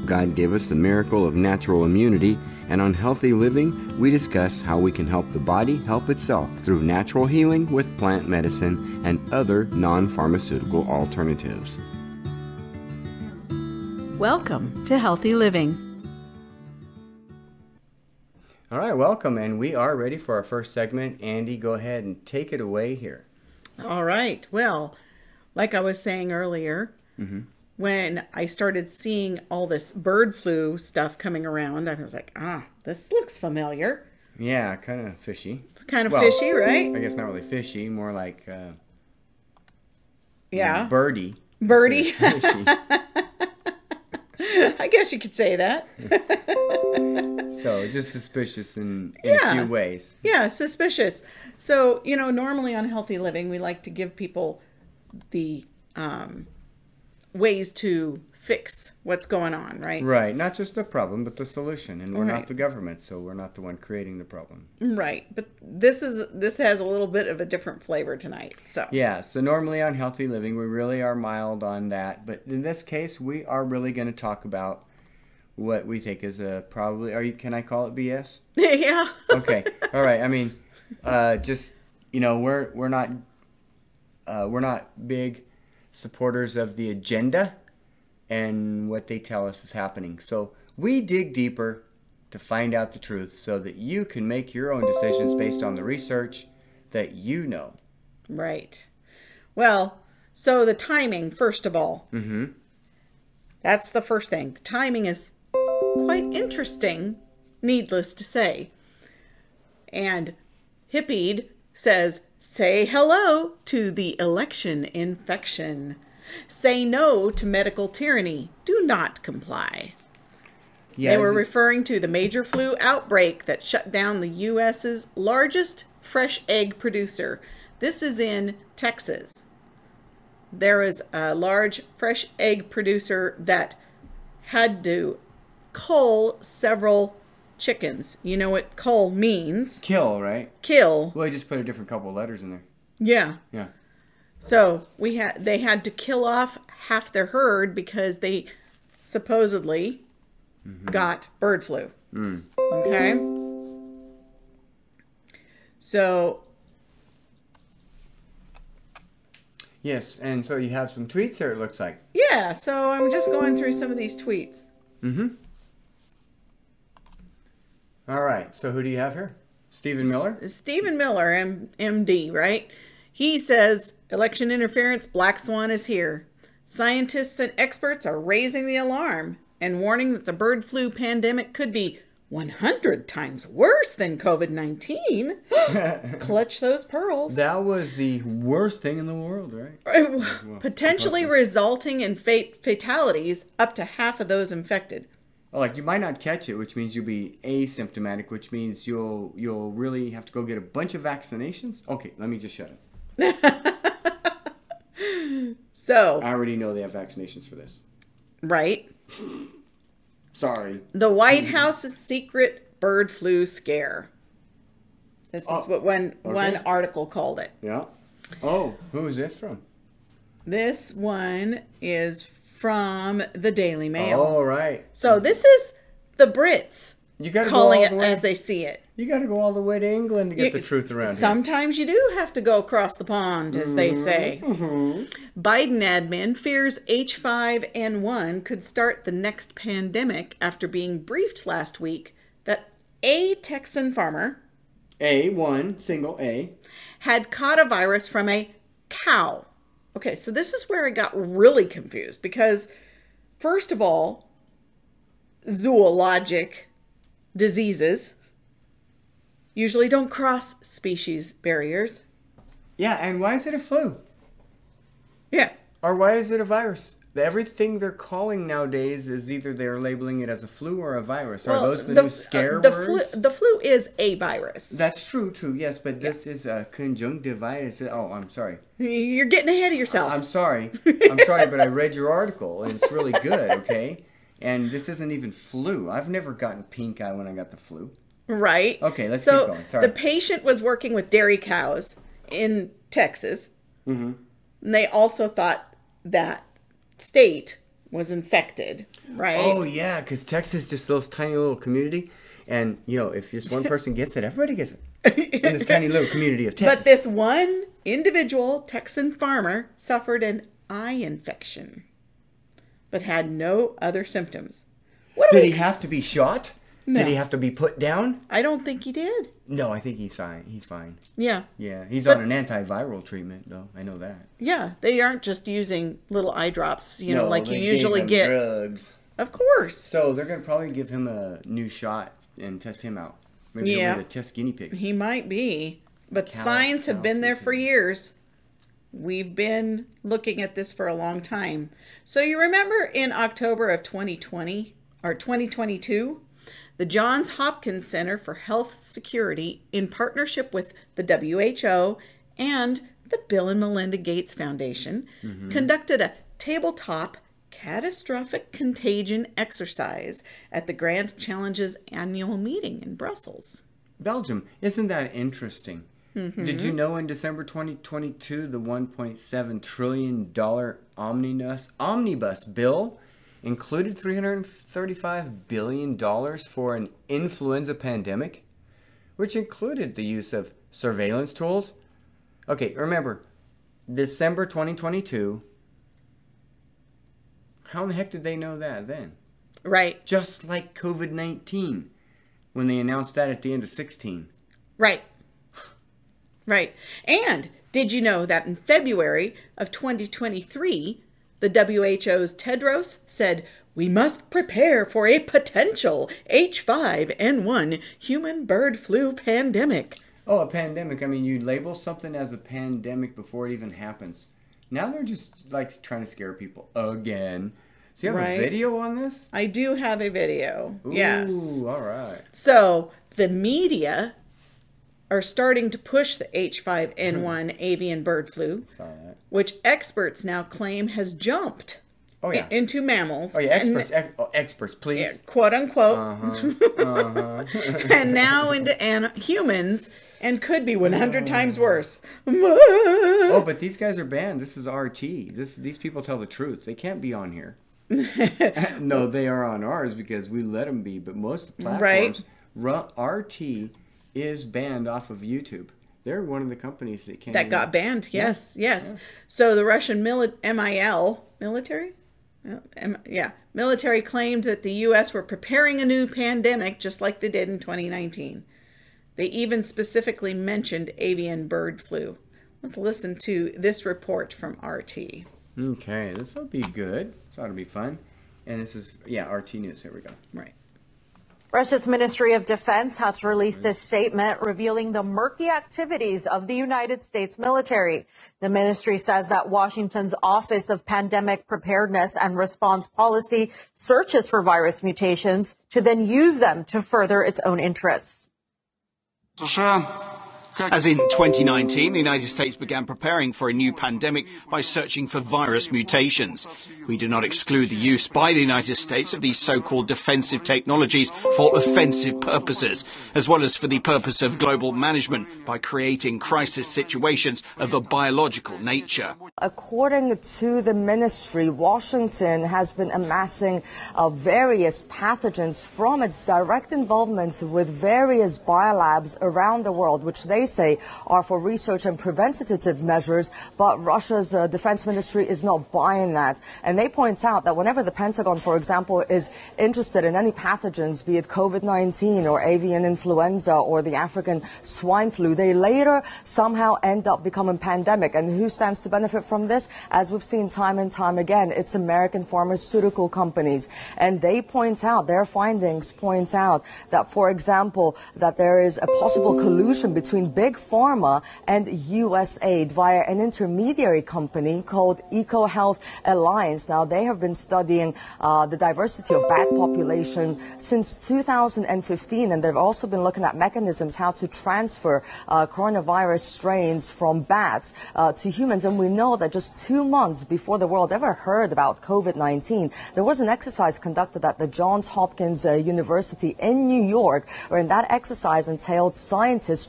God gave us the miracle of natural immunity, and on Healthy Living, we discuss how we can help the body help itself through natural healing with plant medicine and other non-pharmaceutical alternatives. Welcome to Healthy Living. All right, welcome, and we are ready for our first segment. Andy, go ahead and take it away here. All right. Well, like I was saying earlier, when I started seeing all this bird flu stuff coming around, I was like, this looks familiar. Yeah, kind of fishy. Fishy, right? I guess not really fishy, more like Yeah. birdie. Birdie. Fishy. I guess you could say that. So just suspicious in a few ways. Yeah, suspicious. So, normally on Healthy Living, we like to give people the ways to fix what's going on, right? Right. Not just the problem, but the solution. And we're Right. not the government, so we're not the one creating the problem. Right. But this has a little bit of a different flavor tonight. So Yeah. So normally on Healthy Living, we really are mild on that. But in this case, we are really going to talk about what we think is can I call it BS? Yeah. Okay. All right. I mean, we're not big supporters of the agenda and what they tell us is happening. So we dig deeper to find out the truth so that you can make your own decisions based on the research that you know. Right. Well, so the timing, first of all. That's the first thing. The timing is quite interesting, needless to say. And Hippied says, say hello to the election infection. Say no to medical tyranny. Do not comply. Yeah, They were referring to the major flu outbreak that shut down the U.S.'s largest fresh egg producer. This is in Texas. There is a large fresh egg producer that had to cull several chickens. You know what cull means? kill, right? Kill. Well, I just put a different couple of letters in there. Yeah. Yeah. So they had to kill off half their herd because they supposedly got bird flu. Okay. So Yes, and so you have some tweets here, it looks like. yeah, so I'm just going through some of these tweets. All right, so who do you have here? Stephen Miller? Stephen Miller, MD, right? He says, election interference, black swan is here. Scientists and experts are raising the alarm and warning that the bird flu pandemic could be 100 times worse than COVID-19. Clutch those pearls. That was the worst thing in the world, right? Potentially resulting in fatalities up to half of those infected. Like you might not catch it, which means you'll be asymptomatic, which means you'll really have to go get a bunch of vaccinations. Okay, let me just shut it. So, I already know they have vaccinations for this. right. Sorry. The White House's secret bird flu scare. This is what one article called it. Yeah. Oh, who is this from? This one is from the Daily Mail. Oh, right. So this is the Brits You got to go calling all it the way. as they see it. You got to go all the way to England to get the truth around here. Sometimes you do have to go across the pond, as they say. Biden admin fears H5N1 could start the next pandemic after being briefed last week that a Texan farmer single A. had caught a virus from a cow. Okay, so this is where I got really confused because, first of all, zoologic diseases usually don't cross species barriers. Yeah, and why is it a flu? Yeah. Or why is it a virus? Everything they're calling nowadays is either they're labeling it as a flu or a virus. Are those the new scare words? The flu is a virus. That's true, yes, but this is a conjunctivitis. Oh, I'm sorry. You're getting ahead of yourself. I'm sorry, but I read your article, and it's really good, okay? And this isn't even flu. I've never gotten pink eye when I got the flu. Right. Okay, let's keep going. Sorry. The patient was working with dairy cows in Texas. And they also thought that state was infected, right? Oh, yeah, because Texas is just those tiny little community. And, if just one person gets it, everybody gets it. In this tiny little community of Texas. But this one individual Texan farmer suffered an eye infection, but had no other symptoms. Did he have to be shot? No. Did he have to be put down? I don't think he did. No, I think he's fine. He's fine. Yeah. Yeah, he's on an antiviral treatment, though. I know that. Yeah, they aren't just using little eye drops, No, like you they usually gave him get. drugs. Of course. So they're going to probably give him a new shot and test him out. Maybe Yeah. they'll be the test guinea pig. He might be. But signs have been there for years. We've been looking at this for a long time. So you remember in October of 2020 or 2022, the Johns Hopkins Center for Health Security, in partnership with the WHO and the Bill and Melinda Gates Foundation, conducted a tabletop catastrophic contagion exercise at the Grand Challenges annual meeting in Brussels. Belgium. Isn't that interesting? Mm-hmm. Did you know in December 2022, the $1.7 trillion omnibus bill included $335 billion for an influenza pandemic, which included the use of surveillance tools? Okay, remember, December 2022, how the heck did they know that then? Right. Just like COVID-19, when they announced that at the end of 16. Right. Right. And did you know that in February of 2023, the WHO's Tedros said, "We must prepare for a potential H5N1 human bird flu pandemic." Oh, a pandemic. I mean, you label something as a pandemic before it even happens. Now they're just trying to scare people again. So you have a video on this? I do have a video. Ooh, yes. All right. So the media are starting to push the H5N1 avian bird flu, Saw that. which experts now claim has jumped into mammals. Oh, yeah, experts. Experts, please. Quote unquote. And now into humans, and could be 100 times worse. Oh, but these guys are banned. This is RT. These people tell the truth. They can't be on here. No, they are on ours because we let them be. But most of the platforms, RT is banned off of YouTube. They're one of the companies that can't. That got banned. Yes. So the Russian military claimed that the U.S. were preparing a new pandemic just like they did in 2019. They even specifically mentioned avian bird flu. Let's listen to this report from RT. Okay, this will be good. This ought to be fun. And this is, RT News. Here we go. Right. Russia's Ministry of Defense has released a statement revealing the murky activities of the United States military. The ministry says that Washington's Office of Pandemic Preparedness and Response Policy searches for virus mutations to then use them to further its own interests. As in 2019, the United States began preparing for a new pandemic by searching for virus mutations. We do not exclude the use by the United States of these so-called defensive technologies for offensive purposes, as well as for the purpose of global management by creating crisis situations of a biological nature. According to the ministry, Washington has been amassing various pathogens from its direct involvement with various biolabs around the world, which they say are for research and preventative measures, but Russia's defense ministry is not buying that. And they point out that whenever the Pentagon, for example, is interested in any pathogens, be it COVID-19 or avian influenza or the African swine flu, they later somehow end up becoming pandemic. And who stands to benefit from this? As we've seen time and time again, it's American pharmaceutical companies. And they point out, their findings point out that, for example, that there is a possible collusion between Big Pharma and USAID via an intermediary company called EcoHealth Alliance. Now, they have been studying the diversity of bat population since 2015, and they've also been looking at mechanisms how to transfer coronavirus strains from bats to humans. And we know that just 2 months before the world ever heard about COVID-19, there was an exercise conducted at the Johns Hopkins University in New York, where in that exercise entailed scientists transferring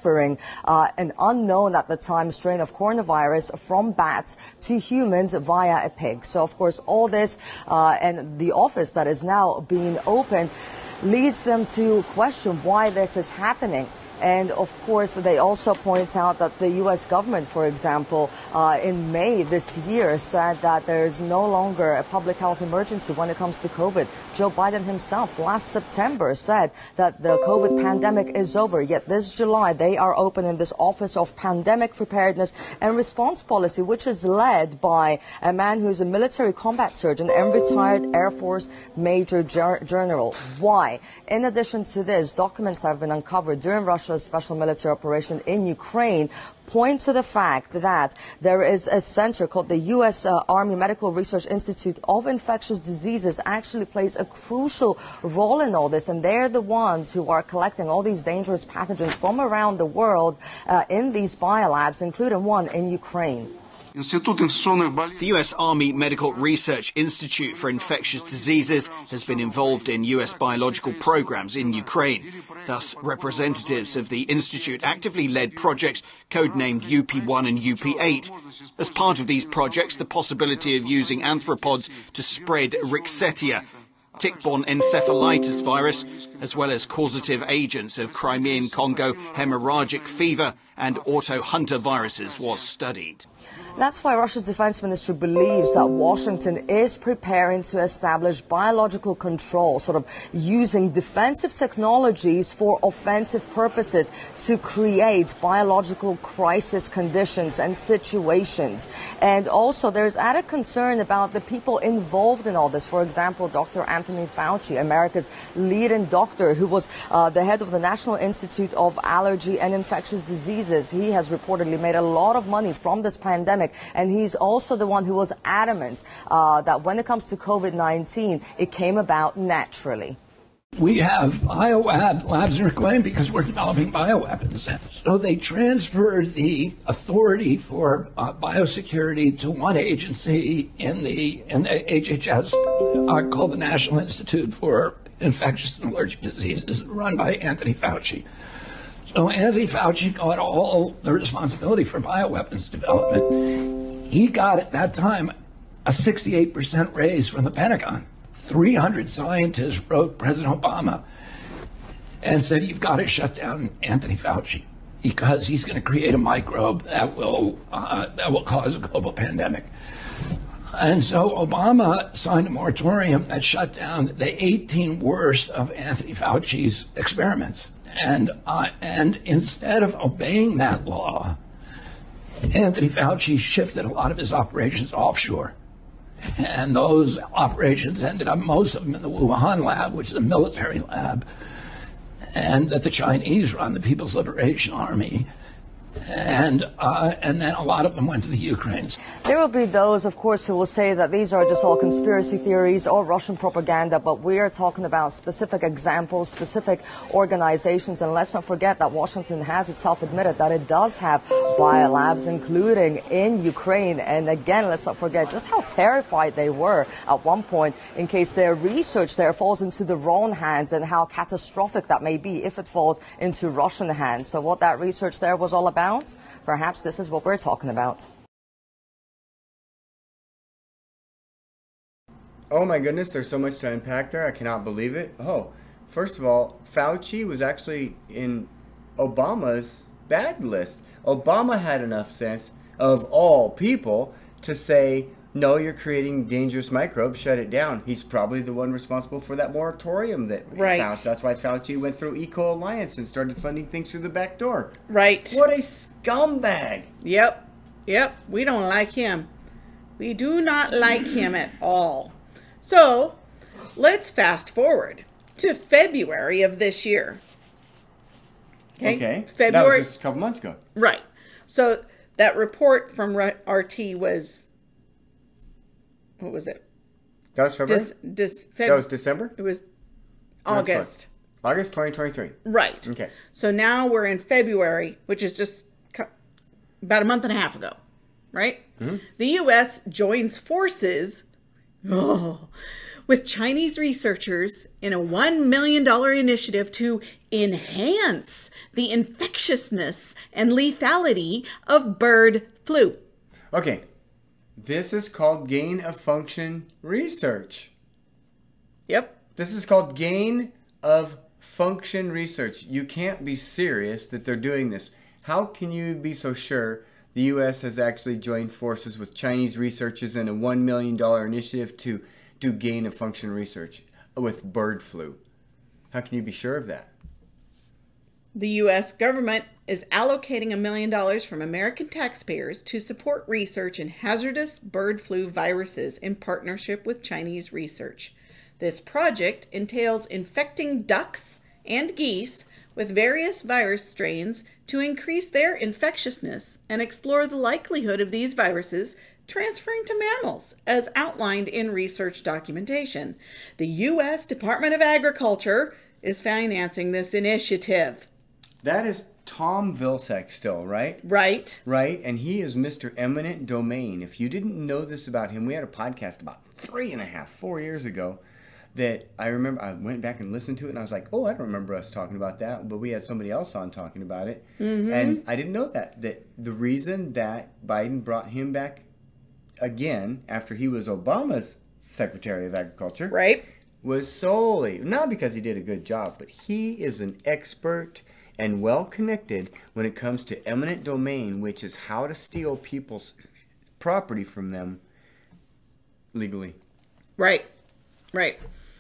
transferring an unknown at the time strain of coronavirus from bats to humans via a pig. So, of course, all this and the office that is now being open leads them to question why this is happening. And of course, they also point out that the U.S. government, for example, in May this year said that there is no longer a public health emergency when it comes to COVID. Joe Biden himself last September said that the COVID pandemic is over. Yet this July, they are opening this Office of Pandemic Preparedness and Response Policy, which is led by a man who is a military combat surgeon and retired Air Force Major General. Why? In addition to this, documents that have been uncovered during Russia's special military operation in Ukraine point to the fact that there is a center called the U.S. Army Medical Research Institute of Infectious Diseases actually plays a crucial role in all this, and they're the ones who are collecting all these dangerous pathogens from around the world in these biolabs, including one in Ukraine. The U.S. Army Medical Research Institute for Infectious Diseases has been involved in U.S. biological programs in Ukraine. Thus, representatives of the institute actively led projects codenamed UP1 and UP8. As part of these projects, the possibility of using arthropods to spread Rickettsia, tick-borne encephalitis virus, as well as causative agents of Crimean Congo hemorrhagic fever and auto-hunter viruses was studied. That's why Russia's defense ministry believes that Washington is preparing to establish biological control, sort of using defensive technologies for offensive purposes to create biological crisis conditions and situations. And also there's added concern about the people involved in all this. For example, Dr. Anthony Fauci, America's leading doctor who was the head of the National Institute of Allergy and Infectious Diseases. He has reportedly made a lot of money from this pandemic. And he's also the one who was adamant that when it comes to COVID-19, it came about naturally. We have labs in Ukraine because we're developing bioweapons. So they transferred the authority for biosecurity to one agency in the HHS called the National Institute for Infectious and Allergic Diseases, run by Anthony Fauci. So Anthony Fauci got all the responsibility for bioweapons development. He got at that time a 68% raise from the Pentagon. 300 scientists wrote President Obama and said, you've got to shut down Anthony Fauci because he's going to create a microbe that will cause a global pandemic. And so Obama signed a moratorium that shut down the 18 worst of Anthony Fauci's experiments. And instead of obeying that law, Anthony Fauci shifted a lot of his operations offshore. And those operations ended up, most of them in the Wuhan lab, which is a military lab, and that the Chinese run, the People's Liberation Army. And then a lot of them went to the Ukraine. There will be those, of course, who will say that these are just all conspiracy theories or Russian propaganda, but we are talking about specific examples, specific organizations, and let's not forget that Washington has itself admitted that it does have biolabs, including in Ukraine. And again, let's not forget just how terrified they were at one point in case their research there falls into the wrong hands and how catastrophic that may be if it falls into Russian hands. So what that research there was all about, perhaps this is what we're talking about. Oh my goodness, there's so much to unpack there. I cannot believe it. Oh, first of all, Fauci was actually in Obama's bad list. Obama had enough sense, of all people, to say, no, you're creating dangerous microbes, shut it down. He's probably the one responsible for that moratorium that Right. That's why Fauci went through Eco Alliance and started funding things through the back door. Right. What a scumbag. Yep. We don't like him. We do not like him at all. So let's fast forward to February of this year. Okay. February. That was just a couple months ago. Right. So that report from RT was, what was it? That was February? That was December? It was No, August. sorry. August 2023. Right. Okay. So now we're in February, which is just about a month and a half ago, right? Mm-hmm. The U.S. joins forces with Chinese researchers in a $1 million initiative to enhance the infectiousness and lethality of bird flu. Okay, this is called gain of function research. Yep. This is called gain of function research. You can't be serious that they're doing this. How can you be so sure the U.S. has actually joined forces with Chinese researchers in a $1 million initiative to do gain of function research with bird flu? How can you be sure of that? The U.S. government is allocating $1 million from American taxpayers to support research in hazardous bird flu viruses in partnership with Chinese research. This project entails infecting ducks and geese with various virus strains to increase their infectiousness and explore the likelihood of these viruses transferring to mammals, as outlined in research documentation. The U.S. Department of Agriculture is financing this initiative. That is Tom Vilsack still, right? Right. Right, and he is Mr. Eminent Domain. If you didn't know this about him, we had a podcast about 4 years ago that I remember. I went back and listened to it, and I was like, oh, I don't remember us talking about that, but we had somebody else on talking about it. And I didn't know that the reason that Biden brought him back again after he was Obama's Secretary of Agriculture, Right. was solely, not because he did a good job, but he is an expert and well connected when it comes to eminent domain, which is how to steal people's property from them legally. Right. Right.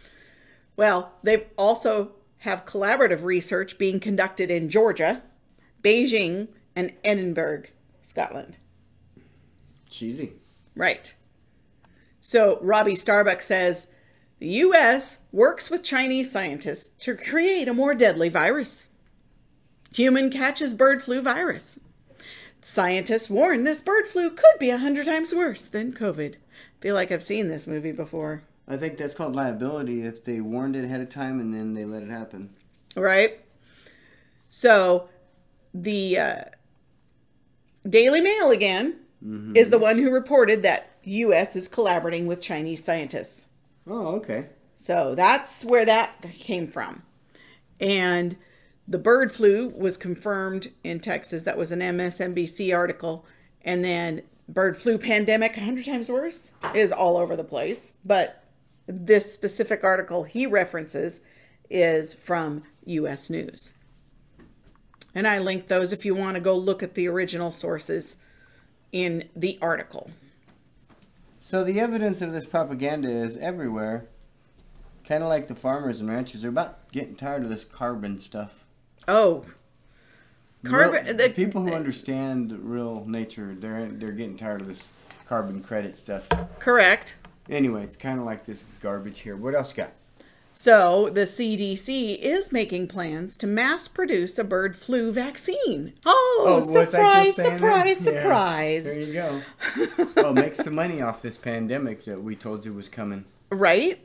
Well, they also have collaborative research being conducted in Georgia, Beijing, and Edinburgh, Scotland. Cheesy. Right. So Robbie Starbuck says the U.S. works with Chinese scientists to create a more deadly virus. Human catches bird flu virus. Scientists warn this bird flu could be 100 times worse than COVID. Feel like I've seen this movie before. I think that's called liability if they warned it ahead of time and then they let it happen. Right? So the Daily Mail again is the one who reported that U.S. is collaborating with Chinese scientists. Oh, okay. So that's where that came from. And the bird flu was confirmed in Texas. That was an MSNBC article. And then bird flu pandemic, 100 times worse, is all over the place. But this specific article he references is from U.S. News. And I linked those if you want to go look at the original sources in the article. So the evidence of this propaganda is everywhere. Kind of like the farmers and ranchers. They're about getting tired of this carbon stuff. Oh. The people who understand real nature, they're getting tired of this carbon credit stuff. Correct. Anyway, it's kind of like this garbage here. What else you got? So the CDC is making plans to mass produce a bird flu vaccine. Oh, surprise, surprise, surprise. There you go. Well, make some money off this pandemic that we told you was coming. Right?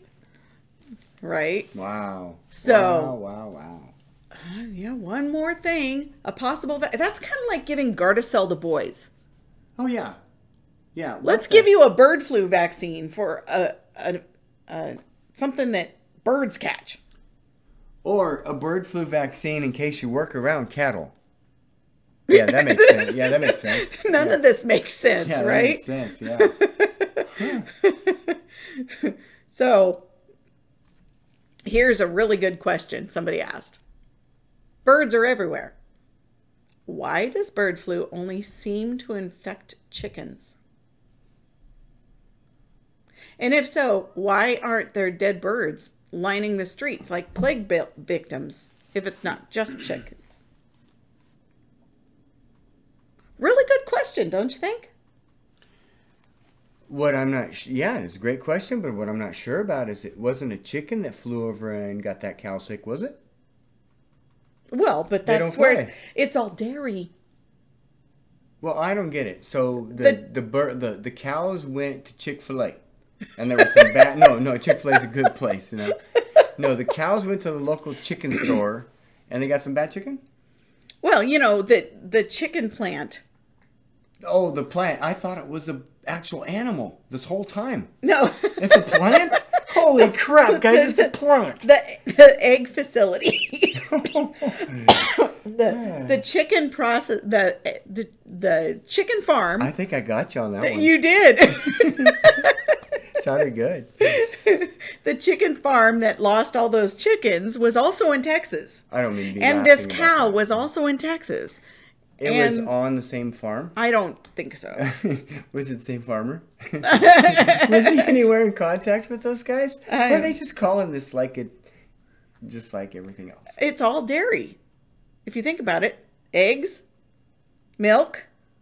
Right. Wow. So. Wow. Yeah, one more thing. A possible... that's kind of like giving Gardasil to boys. Oh, yeah. Yeah. Let's give you a bird flu vaccine for something that birds catch. Or a bird flu vaccine in case you work around cattle. Yeah, that makes sense. Yeah, that makes sense. None of this makes sense, right? That makes sense, yeah. So, here's a really good question somebody asked. Birds are everywhere. Why does bird flu only seem to infect chickens? And if so, why aren't there dead birds lining the streets like plague victims if it's not just chickens? Really good question, don't you think? What I'm not... yeah, it's a great question, but what I'm not sure about is it wasn't a chicken that flew over and got that cow sick, was it? Well, but that's where it's all dairy. Well, I don't get it. So the cows went to Chick-fil-A. And there was some bad... No, Chick-fil-A is a good place, you know. No, the cows went to the local chicken store, and they got some bad chicken? Well, you know, the chicken plant. Oh, the plant. I thought it was an actual animal this whole time. No. It's a plant? Holy crap, guys, it's a plant. The egg facility. the chicken process, the chicken farm. I think I got you on that one. You did. Sounded good. The chicken farm that lost all those chickens was also in Texas. I don't mean to be And this laughing about cow that. was also in Texas. It was on the same farm? I don't think so. Was it the same farmer? Was he anywhere in contact with those guys? Or are they just calling this just like everything else? It's all dairy. If you think about it, eggs, milk.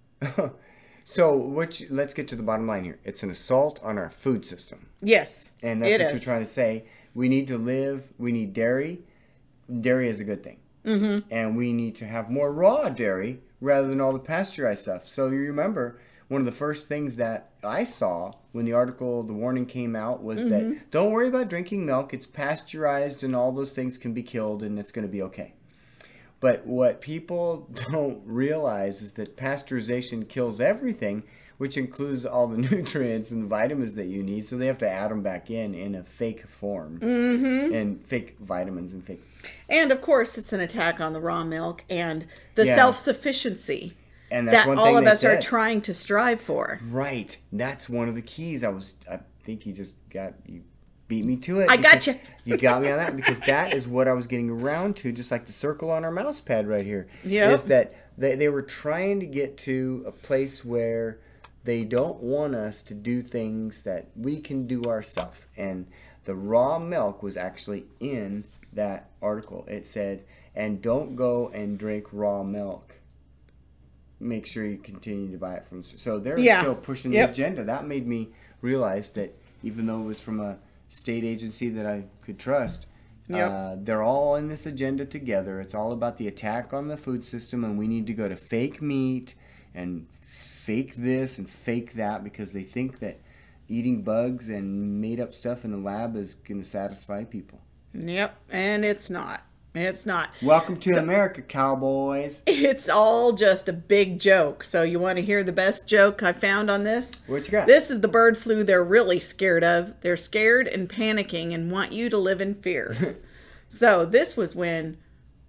So, let's get to the bottom line here. It's an assault on our food system. Yes, And that's what you're trying to say. We need to live, we need dairy. Dairy is a good thing. Mm-hmm. And we need to have more raw dairy rather than all the pasteurized stuff. So you remember, one of the first things that I saw when the warning came out was that don't worry about drinking milk. It's pasteurized and all those things can be killed and it's going to be okay. But what people don't realize is that pasteurization kills everything, which includes all the nutrients and the vitamins that you need. So they have to add them back in a fake form. Mm-hmm. And fake vitamins and fake. And of course, it's an attack on the raw milk and the self-sufficiency and that's that one all thing of they us are said. trying to strive for. Right. That's one of the keys. I think you beat me to it. I got you. You got me on that because that is what I was getting around to, just like the circle on our mouse pad right here. Yep. Is that they were trying to get to a place where they don't want us to do things that we can do ourselves. And the raw milk was actually in that article. It said, and don't go and drink raw milk. Make sure you continue to buy it from. So they're still pushing the agenda. That made me realize that even though it was from a state agency that I could trust, they're all in this agenda together. It's all about the attack on the food system, and we need to go to fake meat and fake this and fake that because they think that eating bugs and made up stuff in the lab is going to satisfy people. Yep, and it's not. It's not. Welcome to America, cowboys. It's all just a big joke. So you want to hear the best joke I found on this? What you got? This is the bird flu they're really scared of. They're scared and panicking and want you to live in fear. So this was when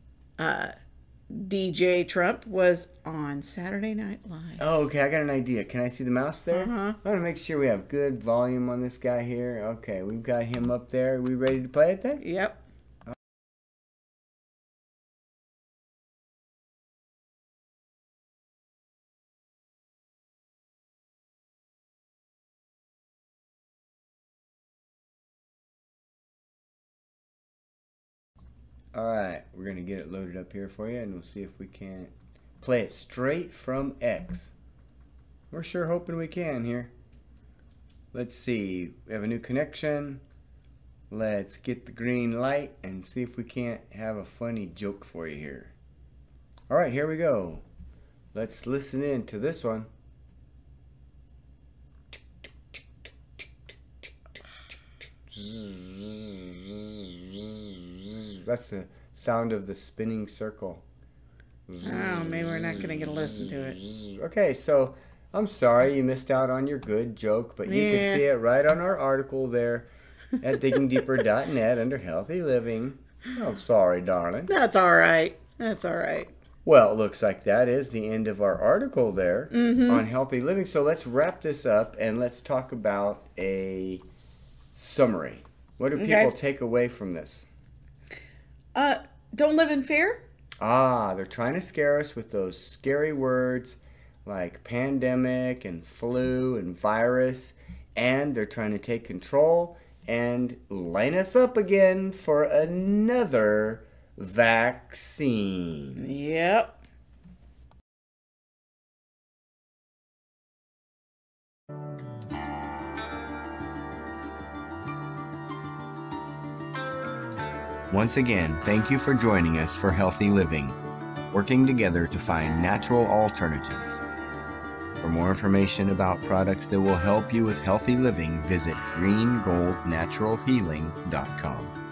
DJ Trump was on Saturday Night Live. Oh, okay. I got an idea. Can I see the mouse there? I want to make sure we have good volume on this guy here. Okay, we've got him up there. Are we ready to play it then? Yep. Alright, we're going to get it loaded up here for you, and we'll see if we can play it straight from X. We're sure hoping we can here. Let's see. We have a new connection. Let's get the green light and see if we can't have a funny joke for you here. Alright, here we go. Let's listen in to this one. That's the sound of the spinning circle. Oh, maybe we're not going to get a listen to it. Okay, so I'm sorry you missed out on your good joke, but you can see it right on our article there at diggingdeeper.net under healthy living. I'm sorry, darling. That's all right. That's all right. Well, it looks like that is the end of our article there on healthy living. So let's wrap this up and let's talk about a summary. What do people take away from this? Don't live in fear? They're trying to scare us with those scary words like pandemic and flu and virus, and they're trying to take control and line us up again for another vaccine. Yep. Once again, thank you for joining us for Healthy Living, working together to find natural alternatives. For more information about products that will help you with healthy living, visit greengoldnaturalhealing.com.